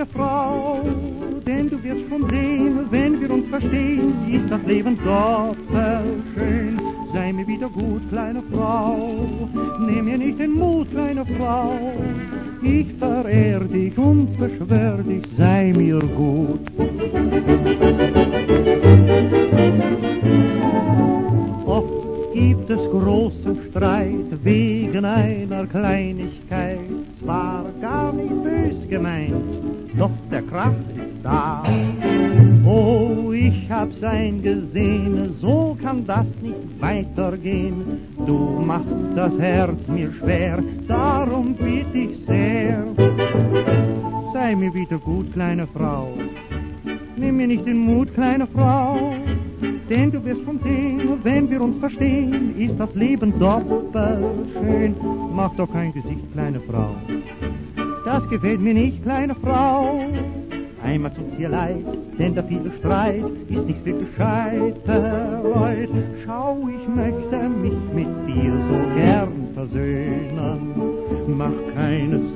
Frau, denn du wirst schon sehen, wenn wir uns verstehen, ist das Leben doppelschön. Sei mir wieder gut, kleine Frau, nimm mir nicht den Mut, kleine Frau. Ich verehr dich und beschwör dich, sei mir gut. Oft gibt es großen Streit wegen einer Kleinigkeit, zwar gar nicht bös gemeint, doch der Krach ist da. Oh, ich hab's eingesehen, so kann das nicht weitergehen. Du machst das Herz mir schwer, darum bitt ich sehr. Sei mir wieder gut, kleine Frau, nimm mir nicht den Mut, kleine Frau, denn du wirst schon sehen, wenn wir uns verstehen, ist das Leben doppelschön. Mach doch kein Gesicht, kleine Frau, das gefällt mir nicht, kleine Frau. Einmal tut's dir leid, denn der viele Streit ist nicht für gescheite Leut. Schau, ich möchte mich mit dir so gern versöhnen, mach keine